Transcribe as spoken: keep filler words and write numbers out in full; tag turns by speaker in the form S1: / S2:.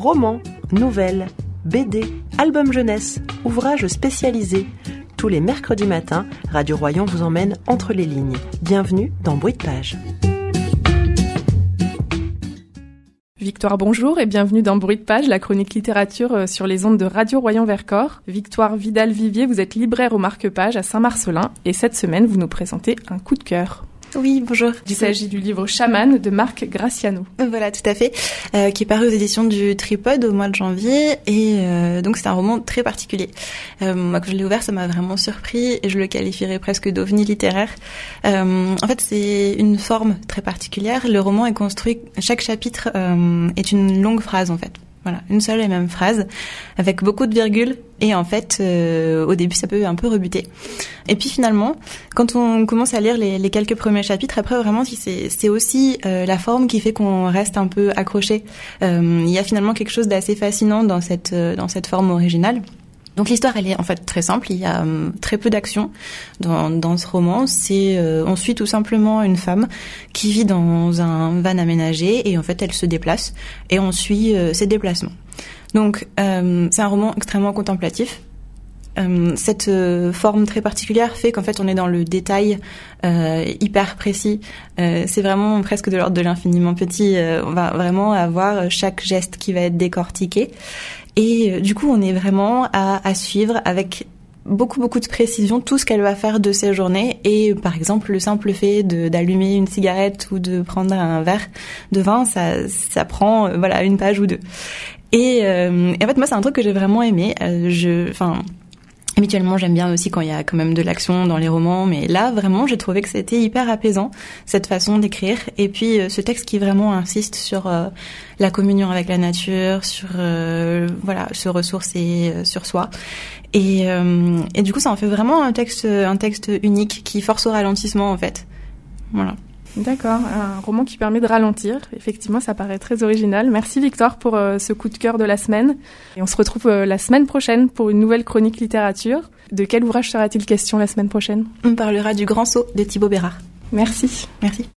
S1: Romans, nouvelles, B D, albums jeunesse, ouvrages spécialisés. Tous les mercredis matins, Radio Royan vous emmène entre les lignes. Bienvenue dans Bruit de page.
S2: Victoire, bonjour et bienvenue dans Bruit de page, la chronique littérature sur les ondes de Radio Royan-Vercors. Victoire Vidal-Vivier, vous êtes libraire au marque-page à Saint-Marcellin et cette semaine, vous nous présentez un coup de cœur.
S3: Oui, bonjour.
S2: Il s'agit du livre Chaman de Marc Graciano.
S3: Voilà, tout à fait, euh, qui est paru aux éditions du Tripod au mois de janvier et euh, donc c'est un roman très particulier. Euh, moi, quand je l'ai ouvert, ça m'a vraiment surpris et je le qualifierais presque d'ovni littéraire. Euh, en fait, c'est une forme très particulière. Le roman est construit, chaque chapitre euh, est une longue phrase en fait. Voilà, une seule et même phrase, avec beaucoup de virgules, et en fait, euh, au début, ça peut un peu rebuter. Et puis finalement, quand on commence à lire les, les quelques premiers chapitres, après vraiment, c'est, c'est aussi euh, la forme qui fait qu'on reste un peu accroché. Euh, il y a finalement quelque chose d'assez fascinant dans cette euh, dans cette forme originale. Donc l'histoire, elle est en fait très simple. Il y a euh, très peu d'action dans, dans ce roman. C'est, euh, on suit tout simplement une femme qui vit dans un van aménagé et en fait, elle se déplace et on suit euh, ses déplacements. Donc euh, c'est un roman extrêmement contemplatif. Euh, cette euh, forme très particulière fait qu'en fait, on est dans le détail euh, hyper précis. Euh, c'est vraiment presque de l'ordre de l'infiniment petit. Euh, on va vraiment avoir chaque geste qui va être décortiqué. Et euh, du coup, on est vraiment à, à suivre avec beaucoup, beaucoup de précision tout ce qu'elle va faire de ses journées. Et par exemple, le simple fait de, d'allumer une cigarette ou de prendre un verre de vin, ça, ça prend euh, voilà une page ou deux. Et, euh, et en fait, moi, c'est un truc que j'ai vraiment aimé. Euh, je, enfin. Habituellement, j'aime bien aussi quand il y a quand même de l'action dans les romans, mais là, vraiment, j'ai trouvé que c'était hyper apaisant, cette façon d'écrire. Et puis, euh, ce texte qui vraiment insiste sur euh, la communion avec la nature, sur euh, voilà, se ressourcer euh, sur soi. Et, euh, et du coup, ça en fait vraiment un texte, un texte unique qui force au ralentissement, en fait. Voilà.
S2: D'accord, un roman qui permet de ralentir. Effectivement, ça paraît très original. Merci Victoire pour euh, ce coup de cœur de la semaine. Et on se retrouve euh, la semaine prochaine pour une nouvelle chronique littérature. De quel ouvrage sera-t-il question la semaine prochaine ?
S3: On parlera du Grand Saut de Thibaut Bérard.
S2: Merci.
S3: Merci.